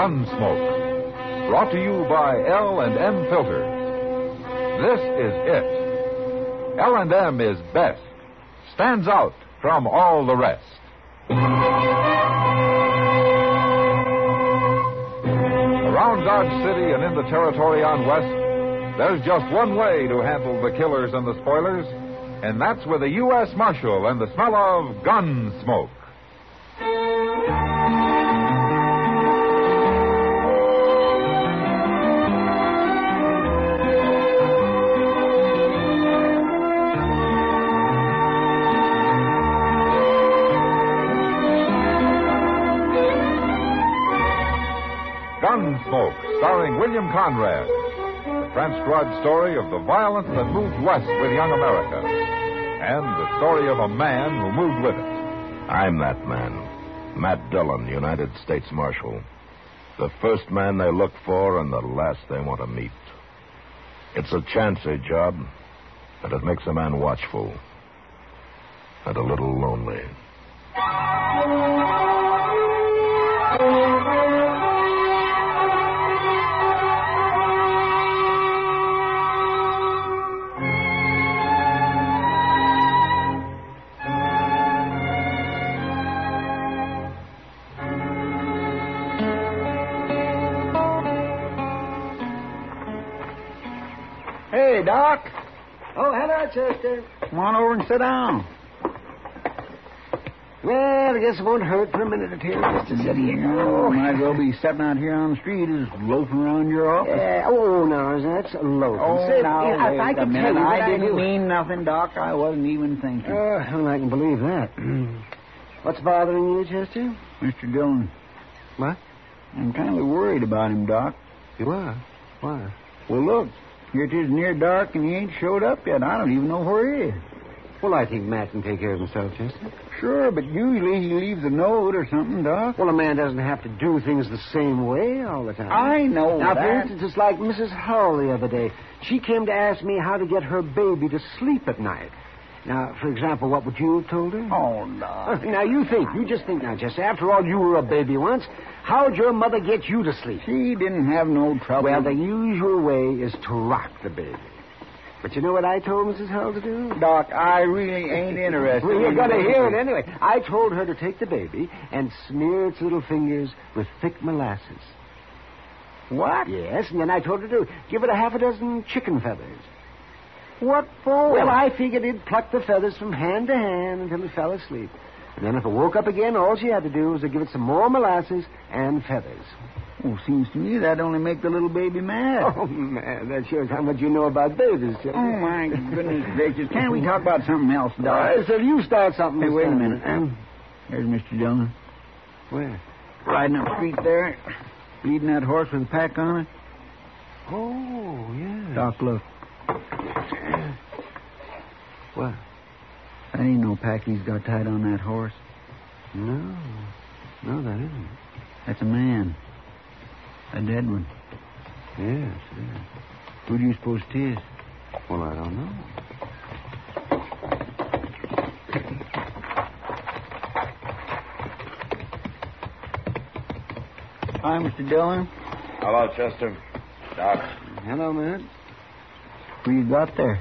Gunsmoke. Brought to you by L&M Filters. This is it. L&M is best. Stands out from all the rest. Around Dodge City and in the territory on West, there's just one way to handle the killers and the spoilers, and that's with a U.S. Marshal and the smell of gun smoke. Gunsmoke, starring William Conrad. The transcribed story of the violence that moved west with young America. And the story of a man who moved with it. I'm that man. Matt Dillon, United States Marshal. The first man they look for and the last they want to meet. It's a chancy job, and it makes a man watchful. And a little lonely. Hey, Doc. Oh, hello, Chester. Come on over and sit down. Well, I guess it won't hurt for a minute or two just to sit here. Oh, might as well be sitting out here on the street as loafing around your office. Oh, no, that's loafing. Oh, now, if I wait a could minute. tell you what I didn't do. mean nothing, Doc. I wasn't even thinking. Well, I can believe that. What's bothering you, Chester? Mr. Dillon. What? I'm kind of worried about him, Doc. You are? Why? Well, look. Here it is near dark and he ain't showed up yet. I don't even know where he is. Well, I think Matt can take care of himself, Chester. Sure, but usually he leaves a note or something, Doc. Well, a man doesn't have to do things the same way all the time. I know now, that. for instance, it's like Mrs. Hull the other day. She came to ask me how to get her baby to sleep at night. Now, for example, what would you have told her? Oh, no. Now, you think. You just think now, Chester. After all, you were a baby once. How'd your mother get you to sleep? She didn't have no trouble. Well, the usual way is to rock the baby. But you know what I told Mrs. Hull to do? Doc, I really ain't interested. Well, you're going to hear it anyway. I told her to take the baby and smear its little fingers with thick molasses. What? Yes, and then I told her to give it a half a dozen chicken feathers. What for? Well, I figured he'd pluck the feathers from hand to hand until he fell asleep. And then if it woke up again, all she had to do was to give it some more molasses and feathers. Oh, seems to me that'd only make the little baby mad. Oh, man, that shows how much you know about babies, Chester. Oh, my goodness gracious. Can't we talk about something else, Doc? I said you start something. Hey, this wait a time. minute. There's Mr. Dillon. Where? Riding up the street there, leading that horse with a pack on it. Oh, yeah. Doc, look. What? That ain't no pack he's got tied on that horse. No. No, that isn't. That's a man. A dead one. Yes. Who do you suppose it is? Well, I don't know. Hi, Mr. Dillon. Hello, Chester. Doc. Hello, Matt. Who you got there?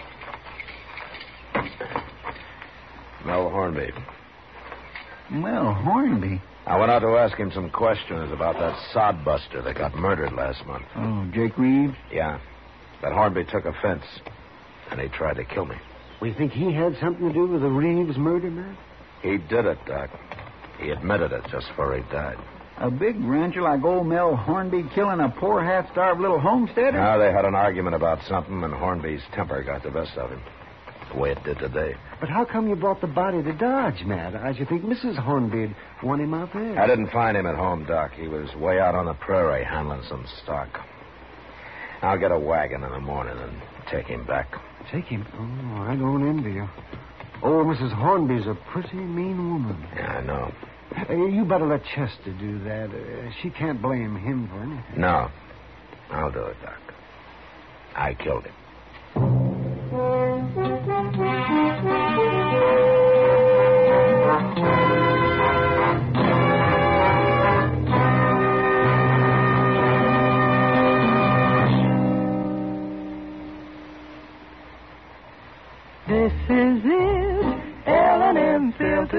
Mel Hornby. Well, Hornby. I went out to ask him some questions about that sodbuster that got murdered last month. Oh, Jake Reeves? Yeah. But Hornby took offense, and he tried to kill me. We think he had something to do with the Reeves murder, Matt? He did it, Doc. He admitted it just before he died. A big rancher like old Mel Hornby killing a poor half-starved little homesteader? Now they had an argument about something, and Hornby's temper got the best of him. The way it did today. But how come you brought the body to Dodge, Matt? I should think Mrs. Hornby'd want him out there. I didn't find him at home, Doc. He was way out on the prairie handling some stock. I'll get a wagon in the morning and take him back. Take him? Oh, I don't envy you. Oh, Mrs. Hornby's a pretty mean woman. Yeah, I know. You better let Chester do that. She can't blame him for anything. No. I'll do it, Doc. I killed him.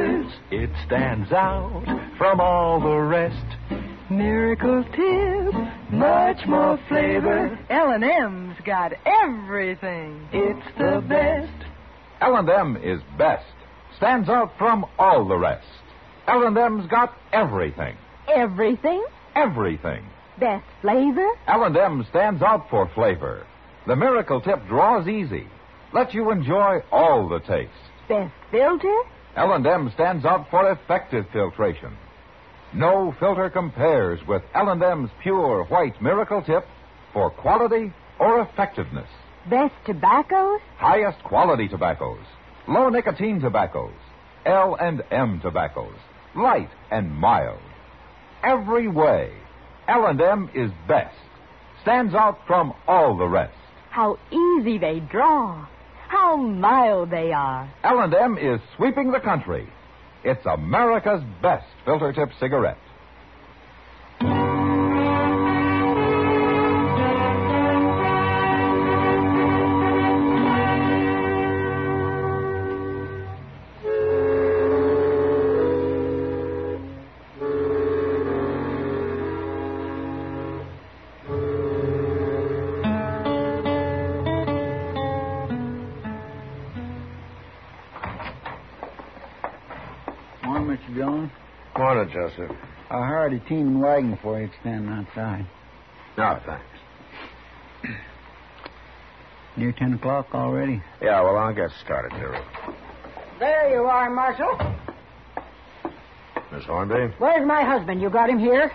flavors, it stands out from all the rest. Miracle Tip, much more flavor. L&M's got everything. It's the best. L&M is best. Stands out from all the rest. L&M's got everything. Everything? Everything. Best flavor? L&M stands out for flavor. The Miracle Tip draws easy. Lets you enjoy all the taste. Best filter? L&M stands out for effective filtration. No filter compares with L&M's pure white Miracle Tip for quality or effectiveness. Best tobaccos? Highest quality tobaccos. Low nicotine tobaccos. L&M tobaccos. Light and mild. Every way, L&M is best. Stands out from all the rest. How easy they draw. How mild they are. L&M is sweeping the country. It's America's best filter tip cigarette. Morning, Mr. Dillon. Morning, Joseph. I hired a team and wagon for you standing outside. No, thanks. Near 10 o'clock already? Yeah, well, I'll get started here. There you are, Marshal. Miss Hornby? Where's my husband? You got him here?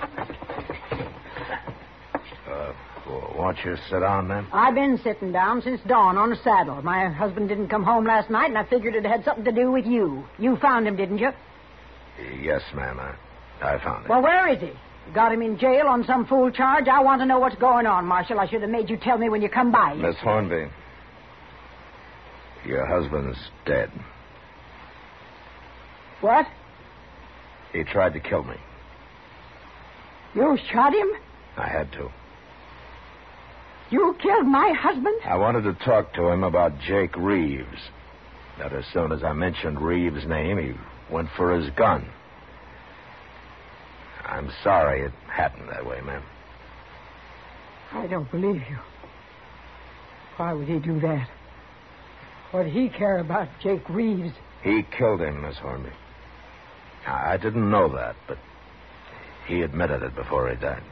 Won't you sit down, then? I've been sitting down since dawn on a saddle. My husband didn't come home last night, and I figured it had something to do with you. You found him, didn't you? Yes, ma'am. I found him. Well, where is he? You got him in jail on some fool charge? I want to know what's going on, Marshal. I should have made you tell me when you come by. Miss Hornby, your husband's dead. What? He tried to kill me. You shot him? I had to. You killed my husband? I wanted to talk to him about Jake Reeves. But as soon as I mentioned Reeves' name, he went for his gun. I'm sorry it happened that way, ma'am. I don't believe you. Why would he do that? What did he care about Jake Reeves? He killed him, Miss Hornby. I didn't know that, but he admitted it before he died.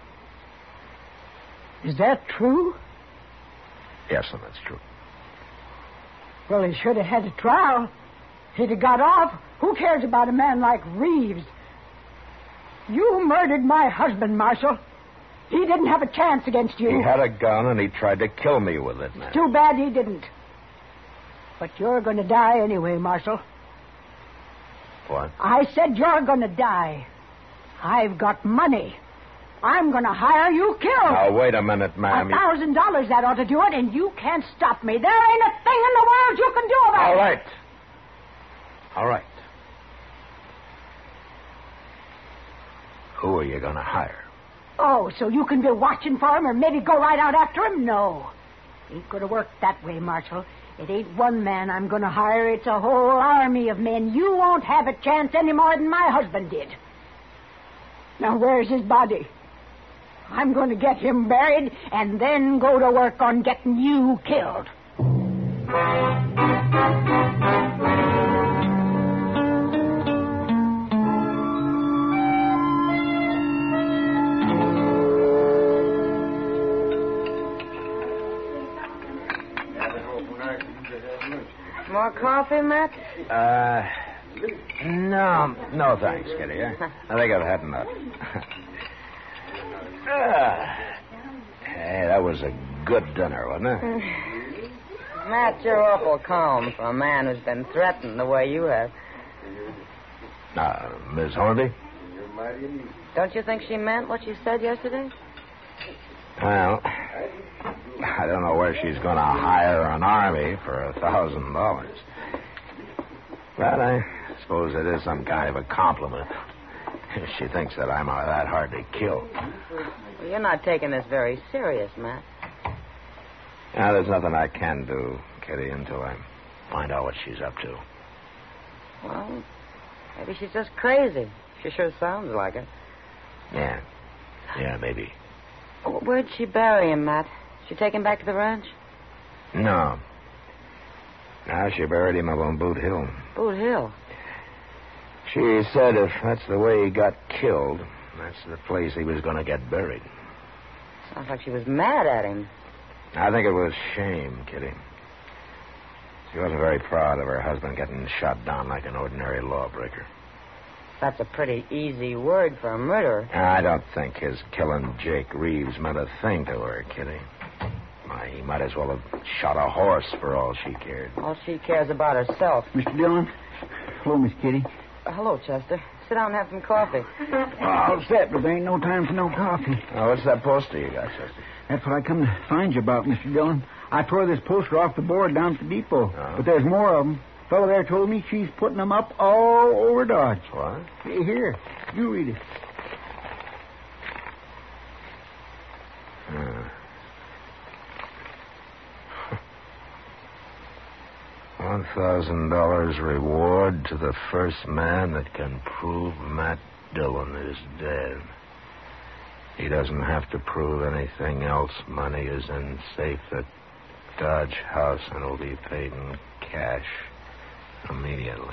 Is that true? Yes, and that's true. Well, he should have had a trial. He'd have got off. Who cares about a man like Reeves? You murdered my husband, Marshal. He didn't have a chance against you. He had a gun, and he tried to kill me with it, ma'am. Too bad he didn't. But you're going to die anyway, Marshal. What? I said you're going to die. I've got money. I'm going to hire you killed. Now, wait a minute, ma'am. $1,000, that ought to do it, and you can't stop me. There ain't a thing in the world you can do about it. All right. All right. Who are you going to hire? Oh, so you can be watching for him or maybe go right out after him? No. Ain't going to work that way, Marshal. It ain't one man I'm going to hire. It's a whole army of men. You won't have a chance any more than my husband did. Now, where's his body? I'm going to get him buried and then go to work on getting you killed. More coffee, Matt? No, thanks, Kitty. I think I've had enough. Hey, that was a good dinner, wasn't it? Matt, you're awful calm for a man who's been threatened the way you have. Miss Hornby? Don't you think she meant what she said yesterday? Well, I don't know where she's going to hire an army for $1,000. But I suppose it is some kind of a compliment. If she thinks that I'm that hard to kill. Well, you're not taking this very serious, Matt. Now, there's nothing I can do, Kitty, until I find out what she's up to. Well, Maybe she's just crazy. She sure sounds like it. Yeah. Yeah, maybe. Where'd she bury him, Matt? She take him back to the ranch? No. No, she buried him up on Boot Hill. Boot Hill? She said if that's the way he got killed, that's the place he was going to get buried. Sounds like she was mad at him. I think it was shame, Kitty. She wasn't very proud of her husband getting shot down like an ordinary lawbreaker. That's a pretty easy word for a murderer. I don't think his killing Jake Reeves meant a thing to her, Kitty. Why, he might as well have shot a horse for all she cared. All she cares about herself. Mr. Dillon. Hello, Miss Kitty. Hello, Chester. Sit down and have some coffee. All set, but there ain't no time for no coffee. Oh, what's that poster you got, Chester? That's what I come to find you about, Mr. Dillon. I tore this poster off the board down at the depot. Oh. But there's more of them. Fellow there told me she's putting them up all over Dodge. What? Here, you read it. $1,000 reward to the first man that can prove Matt Dillon is dead. He doesn't have to prove anything else. Money is in safe at Dodge House and will be paid in cash immediately.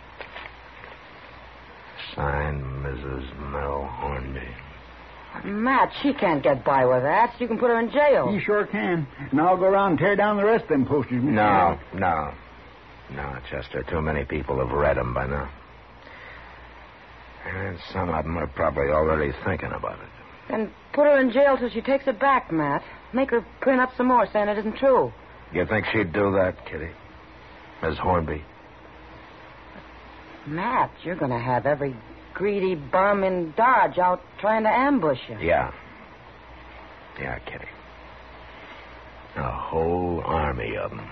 Signed, Mrs. Mel Hornby. Matt, she can't get by with that. You can put her in jail. You sure can. And I'll go around and tear down the rest of them posters, Mr. Dillon. No, Chester. Too many people have read them by now. And some of them are probably already thinking about it. Then put her in jail till she takes it back, Matt. Make her print up some more saying it isn't true. You think she'd do that, Kitty? Miss Hornby? Matt, you're going to have every greedy bum in Dodge out trying to ambush you. Yeah. Yeah, Kitty. A whole army of them.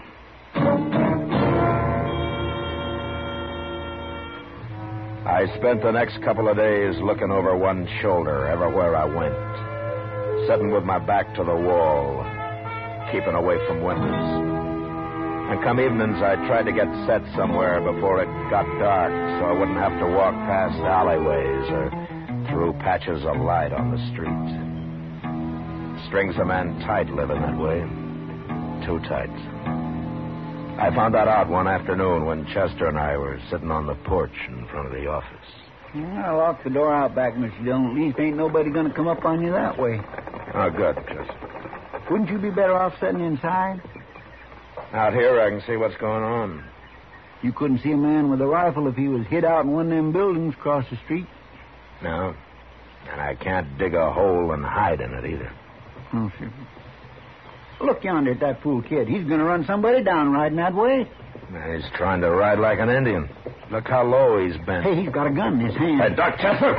I spent the next couple of days looking over one shoulder everywhere I went, sitting with my back to the wall, keeping away from windows. And come evenings, I tried to get set somewhere before it got dark so I wouldn't have to walk past alleyways or through patches of light on the street. Strings a man tight living that way. Too tight. I found that out one afternoon when Chester and I were sitting on the porch in front of the office. I locked the door out back, Mr. Dillon. At least ain't nobody going to come up on you that way. Oh, good, Chester. Wouldn't you be better off sitting inside? Out here, I can see what's going on. You couldn't see a man with a rifle if he was hid out in one of them buildings across the street. No. And I can't dig a hole and hide in it either. Oh, sure. Look yonder at that fool kid. He's going to run somebody down riding that way. He's trying to ride like an Indian. Look how low he's bent. Hey, he's got a gun in his hand. Hey, Doc Chester!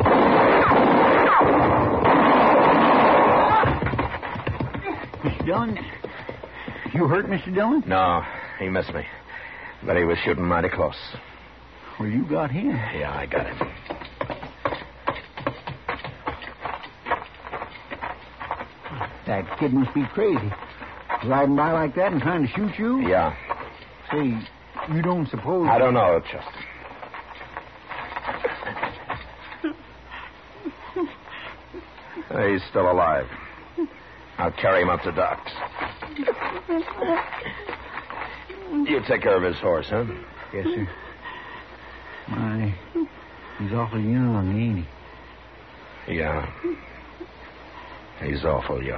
Mr. Dillon? You hurt, Mr. Dillon? No, he missed me. But he was shooting mighty close. Well, you got him. Yeah, I got him. That kid must be crazy. Riding by like that and trying to shoot you? Yeah. Say, you don't suppose... I don't know, Chester. He's still alive. I'll carry him up to Doc's. You take care of his horse, huh? Yes, sir. My, he's awful young, ain't he? Yeah. He's awful young.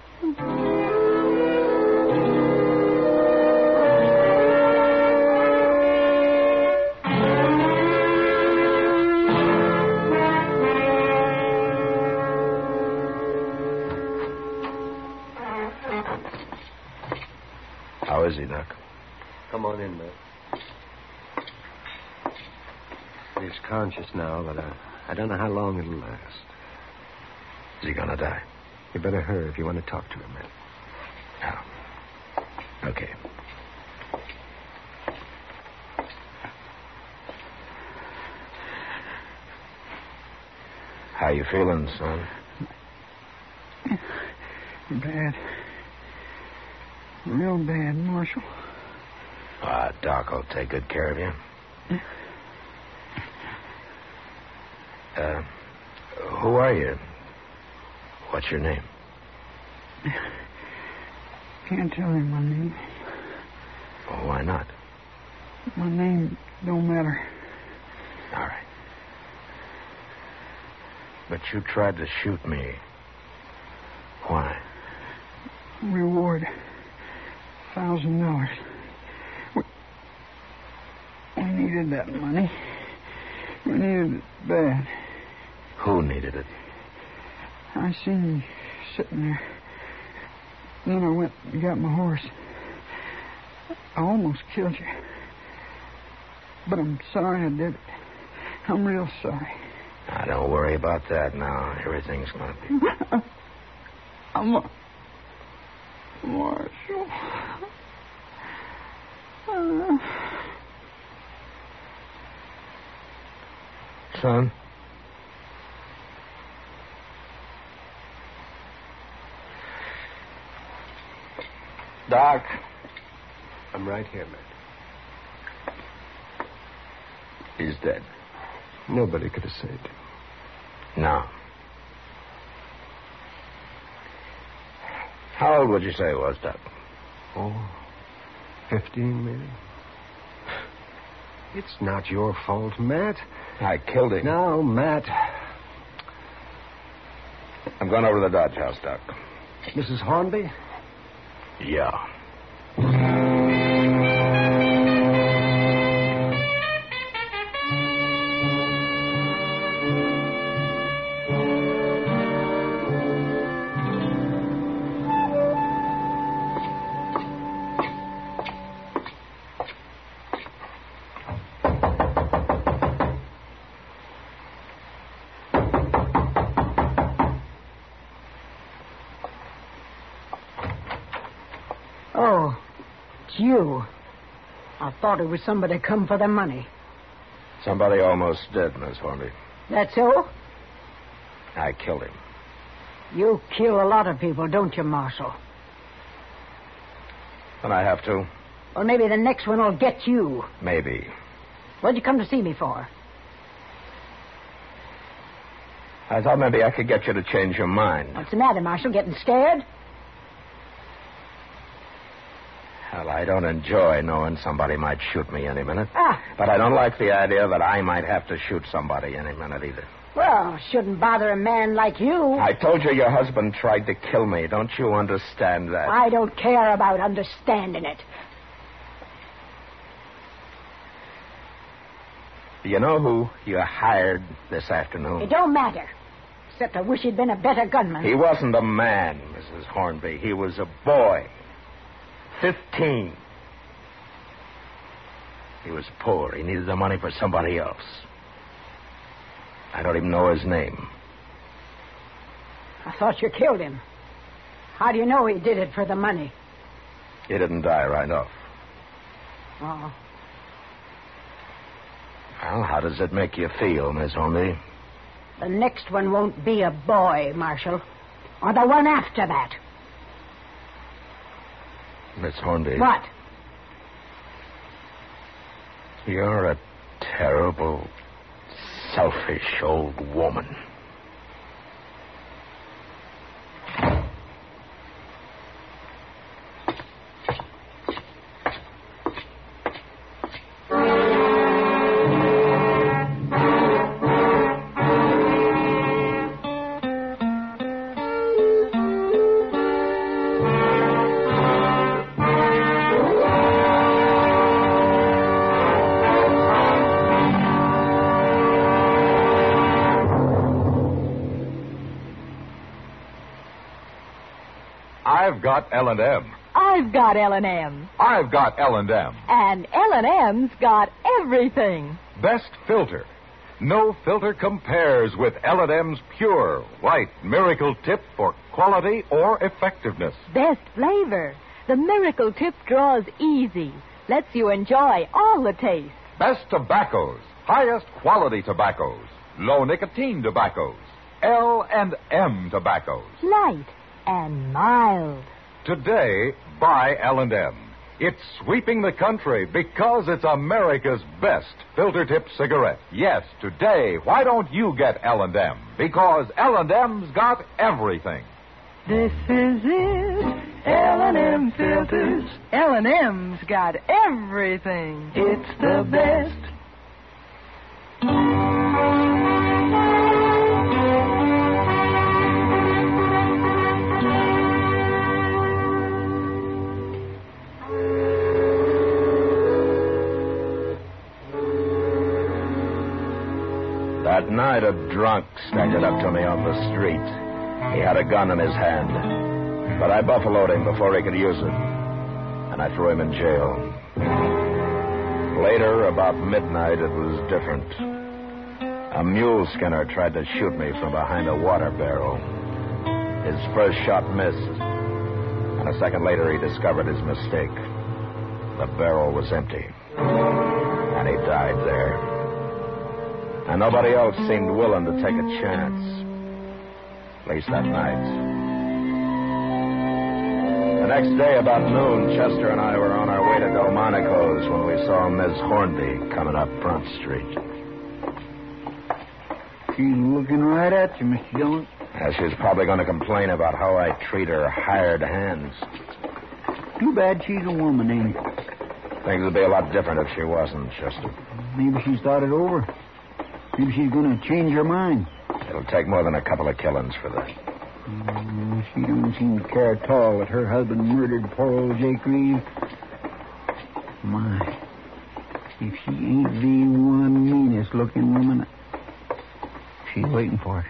How is he, Doc? Come on in, man. He's conscious now, but I don't know how long it'll last. Is he gonna die? You better hurry if you want to talk to him, man. No. Okay. How you feeling, son? Bad. Real bad, Marshal. Doc will take good care of you. Who are you? What's your name? Can't tell you my name. Oh, why not? My name don't matter. All right. But you tried to shoot me. Why? Reward. $1,000. We needed that money. We needed it bad. Who needed it? I seen you sitting there. Then I went and got my horse. I almost killed you. But I'm sorry I did it. I'm real sorry. Now, don't worry about that now. Everything's going to be... I'm a... Marshal. Son? Doc? I'm right here, Matt. He's dead. Nobody could have saved him. No. How old would you say he was, Doc? Oh, 15, maybe. It's not your fault, Matt. I killed him. No, Matt. I'm going over to the Dodge House, Doc. Mrs. Hornby? Yeah. Oh, it's you. I thought it was somebody come for the money. Somebody almost dead, Miss Hornby. That's so? I killed him. You kill a lot of people, don't you, Marshal? When I have to. Well, maybe the next one will get you. Maybe. What'd you come to see me for? I thought maybe I could get you to change your mind. What's the matter, Marshal? Getting scared? Well, I don't enjoy knowing somebody might shoot me any minute. Ah. But I don't like the idea that I might have to shoot somebody any minute either. Well, shouldn't bother a man like you. I told you your husband tried to kill me. Don't you understand that? I don't care about understanding it. Do you know who you hired this afternoon? It don't matter. Except I wish he'd been a better gunman. He wasn't a man, Mrs. Hornby. He was a boy. 15. He was poor. He needed the money for somebody else. I don't even know his name. I thought you killed him. How do you know he did it for the money? He didn't die right off. Oh. Well, how does it make you feel, Miss Hornby? The next one won't be a boy, Marshal. Or the one after that. Miss Hornby. What? You're a terrible, selfish old woman. I've got L&M. I've got L&M. I've got L&M. And L&M's got everything. Best filter. No filter compares with L&M's pure, white Miracle Tip for quality or effectiveness. Best flavor. The Miracle Tip draws easy. Lets you enjoy all the taste. Best tobaccos. Highest quality tobaccos. Low nicotine tobaccos. L&M tobaccos. Light and mild. Today, buy L&M. It's sweeping the country because it's America's best filter tip cigarette. Yes, today, why don't you get L&M? Because L&M's got everything. This is it. L&M filters. L&M's got everything. It's the best. That night, a drunk staggered up to me on the street. He had a gun in his hand, but I buffaloed him before he could use it, and I threw him in jail. Later, about midnight, it was different. A mule skinner tried to shoot me from behind a water barrel. His first shot missed, and a second later, he discovered his mistake. The barrel was empty, and he died there. And nobody else seemed willing to take a chance. At least that night. The next day, about noon, Chester and I were on our way to Delmonico's when we saw Miss Hornby coming up Front Street. She's looking right at you, Mr. Dillon. Yeah, she's probably going to complain about how I treat her hired hands. Too bad she's a woman, ain't it? Things would be a lot different if she wasn't, Chester. Maybe she's thought it over. Maybe she's going to change her mind. It'll take more than a couple of killings for that. She don't seem to care at all that her husband murdered poor old Jake Reeve. My, if she ain't the one meanest-looking woman, she's waiting for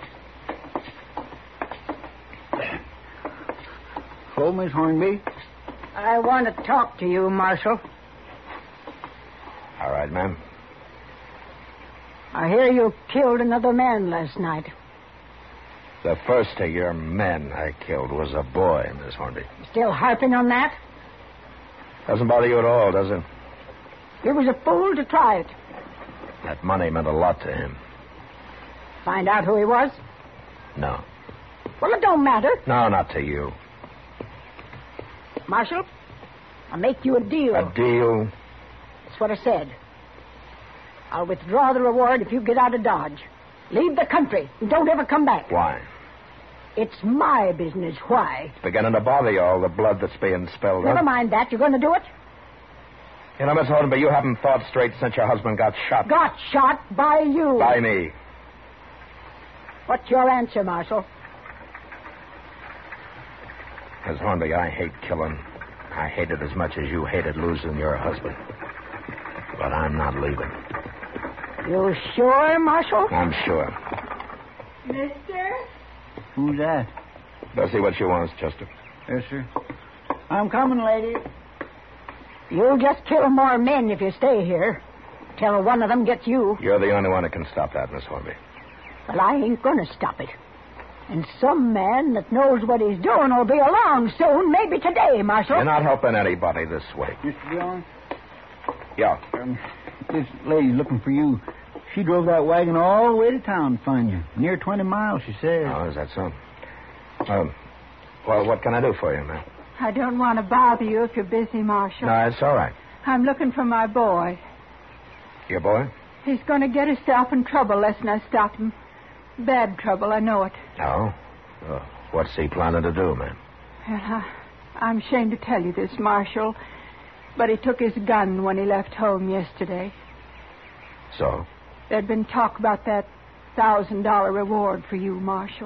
it. Hello, Miss Hornby. I want to talk to you, Marshal. All right, ma'am. I hear you killed another man last night. The first of your men I killed was a boy, Miss Hornby. Still harping on that? Doesn't bother you at all, does it? He was a fool to try it. That money meant a lot to him. Find out who he was? No. Well, it don't matter. No, not to you. Marshal, I'll make you a deal. A deal? That's what I said. I'll withdraw the reward if you get out of Dodge. Leave the country and don't ever come back. Why? It's my business. Why? It's beginning to bother you, all the blood that's being spilled. Never mind that. You're going to do it? You know, Miss Hornby, you haven't thought straight since your husband got shot. Got shot by you. By me. What's your answer, Marshal? Miss Hornby, I hate killing. I hate it as much as you hated losing your husband. But I'm not leaving. You sure, Marshal? I'm sure. Mister? Who's that? Go see what she wants, Chester. Yes, sir. I'm coming, lady. You'll just kill more men if you stay here. Till one of them gets you. You're the only one that can stop that, Miss Hornby. Well, I ain't going to stop it. And some man that knows what he's doing will be along soon, maybe today, Marshal. You're not helping anybody this way. Mr. Dillon? Yeah. This lady's looking for you. She drove that wagon all the way to town to find you. Near 20 miles, she says. Oh, is that so? Well, what can I do for you, ma'am? I don't want to bother you if you're busy, Marshal. No, it's all right. I'm looking for my boy. Your boy? He's going to get himself in trouble lest I stop him. Bad trouble, I know it. Oh? What's he planning to do, ma'am? Well, I'm ashamed to tell you this, Marshal, but he took his gun when he left home yesterday. So? There'd been talk about that $1,000 reward for you, Marshal.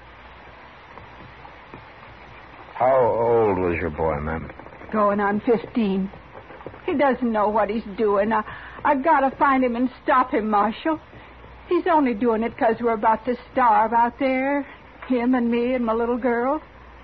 How old was your boy, ma'am? Going on 15. He doesn't know what he's doing. I got to find him and stop him, Marshal. He's only doing it because we're about to starve out there. Him and me and my little girl.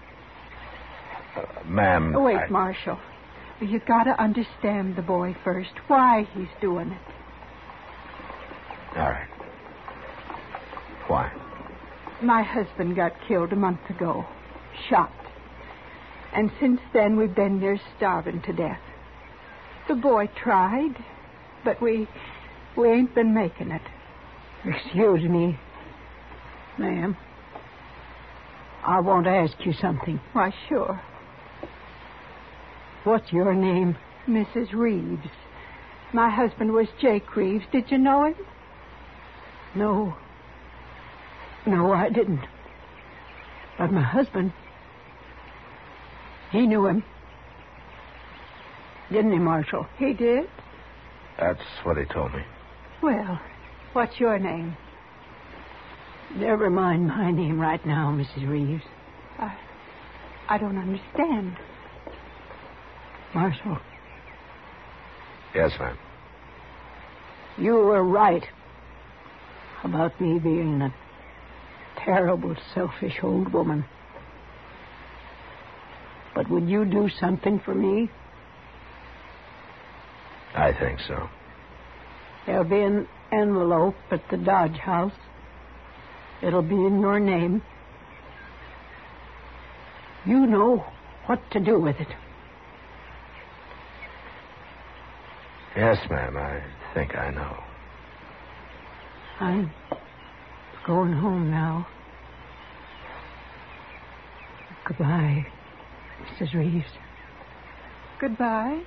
Ma'am... Wait, Marshal. You got to understand the boy first. Why he's doing it. All right. Why? My husband got killed a month ago. Shot. And since then, we've been near starving to death. The boy tried, but we ain't been making it. Excuse me, ma'am. I want to ask you something. Why, sure. What's your name? Mrs. Reeves. My husband was Jake Reeves. Did you know him? No. No, I didn't. But my husband, he knew him. Didn't he, Marshal? He did? That's what he told me. Well, what's your name? Never mind my name right now, Mrs. Reeves. I don't understand. Marshal. Yes, ma'am. You were right about me being a terrible, selfish old woman. But would you do something for me? I think so. There'll be an envelope at the Dodge House. It'll be in your name. You know what to do with it. Yes, ma'am, I think I know. I'm going home now. Goodbye, Mrs. Reeves. Goodbye.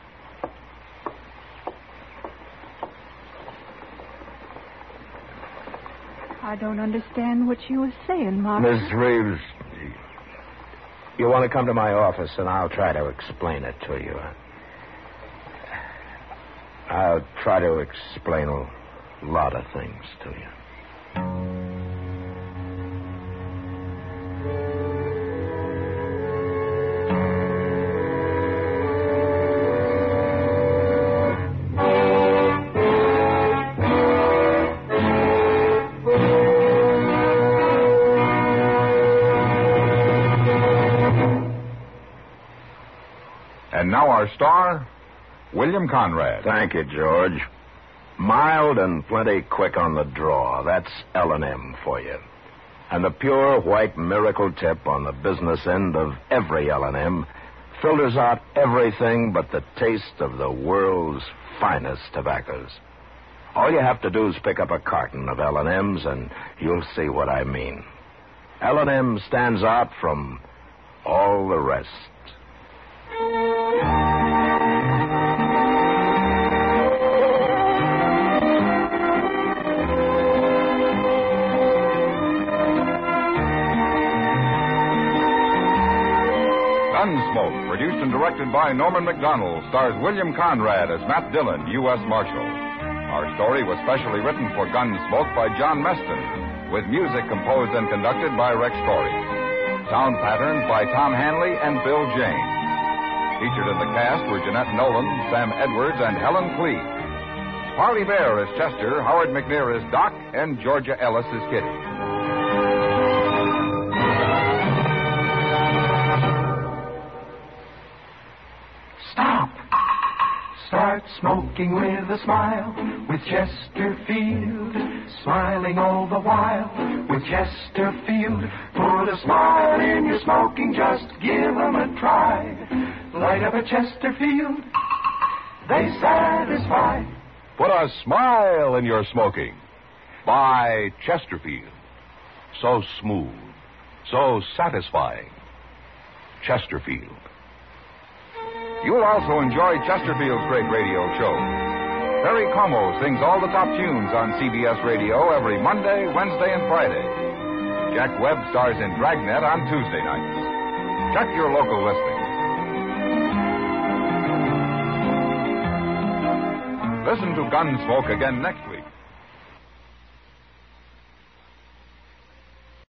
I don't understand what you were saying, Marshal. Miss Reeves, you want to come to my office and I'll try to explain it to you. I'll try to explain a lot of things to you. And now our star, William Conrad. Thank you, George. Mild and plenty quick on the draw. That's L&M for you. And the pure white miracle tip on the business end of every L&M filters out everything but the taste of the world's finest tobaccos. All you have to do is pick up a carton of L&M's and you'll see what I mean. L&M stands out from all the rest. Gunsmoke, produced and directed by Norman Macdonald, stars William Conrad as Matt Dillon, U.S. Marshal. Our story was specially written for Gunsmoke by John Meston, with music composed and conducted by Rex Corey. Sound patterns by Tom Hanley and Bill James. Featured in the cast were Jeanette Nolan, Sam Edwards, and Helen Cleave. Parley Bear as Chester, Howard McNear as Doc, and Georgia Ellis as Kitty. Stop. Start smoking with a smile with Chesterfield. Smiling all the while with Chesterfield. Put a smile in your smoking, just give 'em a try. Light up a Chesterfield, they satisfy. Put a smile in your smoking. Buy Chesterfield. So smooth, so satisfying. Chesterfield. You'll also enjoy Chesterfield's great radio show. Perry Como sings all the top tunes on CBS Radio every Monday, Wednesday, and Friday. Jack Webb stars in Dragnet on Tuesday nights. Check your local listings. Listen to Gunsmoke again next week.